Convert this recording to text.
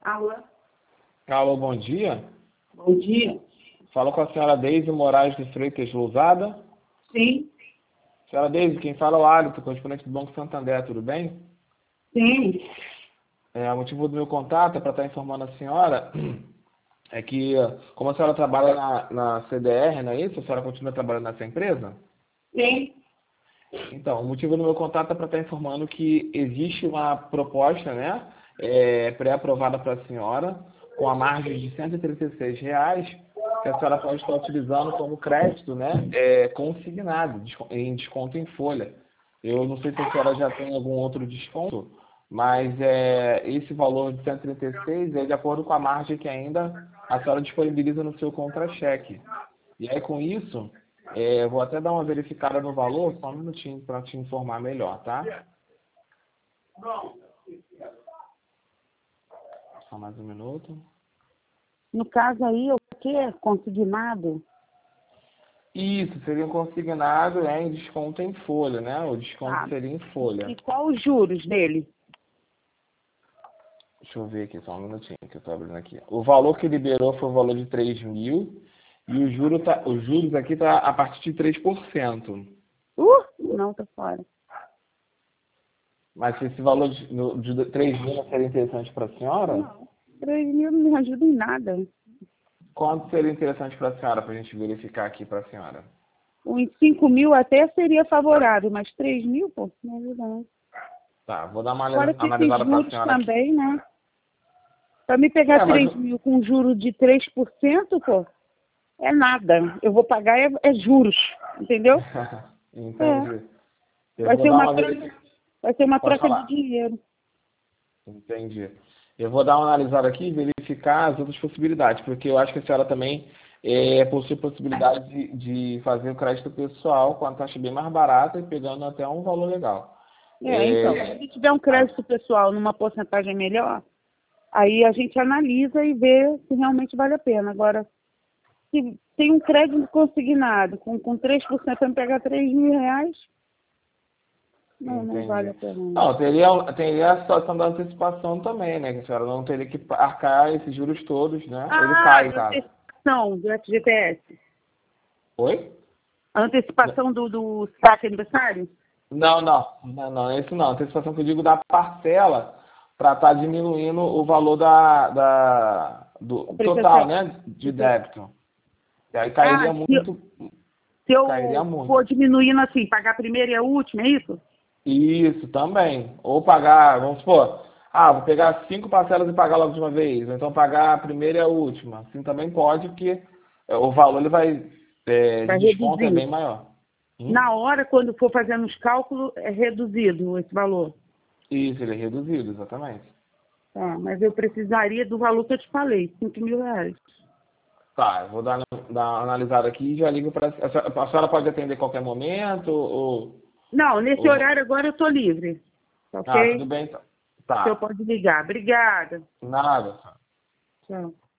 Alô? Alô, bom dia. Bom dia. Falo com a senhora Deise Moraes de Freitas Lousada. Sim, Senhora Deise, quem fala é o Hálito, correspondente do Banco Santander, tudo bem? sim. O motivo do meu contato é para estar informando a senhora é que, como a senhora trabalha na CDR, não é isso? A senhora continua trabalhando nessa empresa? Sim. Então, o motivo do meu contato é para estar informando que existe uma proposta, né, pré-aprovada para a senhora, com a margem de R$ 136, que a senhora pode estar utilizando como crédito, né, consignado, em desconto em folha. Eu não sei se a senhora já tem algum outro desconto, mas esse valor de 136 é de acordo com a margem que ainda a senhora disponibiliza no seu contra-cheque. E aí, com isso, eu vou até dar uma verificada no valor, só um minutinho para te informar melhor, tá? Só mais um minuto. No caso aí, o que é consignado? Isso, seria um consignado em desconto em folha, né? O desconto Ah, seria em folha. e qual os juros dele? Deixa eu ver aqui, só um minutinho que eu estou abrindo aqui. O valor que liberou foi o valor de 3.000 e os juros aqui tá a partir de 3%. Não, tá fora. Mas se esse valor de 3.000 não seria interessante para a senhora, Não, 3.000 não me ajuda em nada. quanto seria interessante para a senhora, para a gente verificar aqui para a senhora? Uns 5.000 até seria favorável, mas 3.000, pô, não ajuda não. Tá, vou dar uma Fora que esses analisada para a juros senhora aqui. também, né? Para me pegar Mas 3.000 com juro de 3%, pô, é nada. Eu vou pagar é juros, entendeu? É. entendi. Eu Vai vou ser dar uma uma troca, vai ser uma Pode troca de falar. dinheiro. Entendi. Eu vou dar uma analisada aqui e verificar as outras possibilidades, porque eu acho que a senhora também possui possibilidade de fazer o crédito pessoal com a taxa bem mais barata e pegando até um valor legal. Então, se a gente tiver um Ah, crédito pessoal numa porcentagem melhor, aí a gente analisa e vê se realmente vale a pena. Agora, se tem um crédito consignado com 3% para me pegar R$ 3.000, não vale entendi. a pena. Não, teria a situação da antecipação também, né? Que a senhora não teria que arcar esses juros todos, né? Ele Ah, cai, em de caso. antecipação do FGTS. Oi? A antecipação do saque aniversário? Não, esse não. A antecipação que eu digo da parcela para estar diminuindo o valor A do total, prestação. né? De débito. E aí Ah, cairia muito, se cairia eu muito. for diminuindo assim, pagar a primeira e a última, é isso? Isso também. Ou pagar, vamos supor, vou pegar 5 parcelas e pagar logo de uma vez. Ou então pagar a primeira e a última. Assim também pode, porque o valor ele vai, de Vai desconto é reduzir. bem maior. Na hora, quando for fazendo os cálculos, é reduzido esse valor. Isso, ele é reduzido, exatamente. Tá, mas eu precisaria do valor que eu te falei, R$ 5.000. Tá, eu vou dar uma analisada aqui e já ligo para. A senhora pode atender a qualquer momento? Não, nesse Ou não? horário agora eu estou livre. Ah, Ok? tudo bem então. O senhor Tá. pode ligar. Obrigada. Nada. Tchau.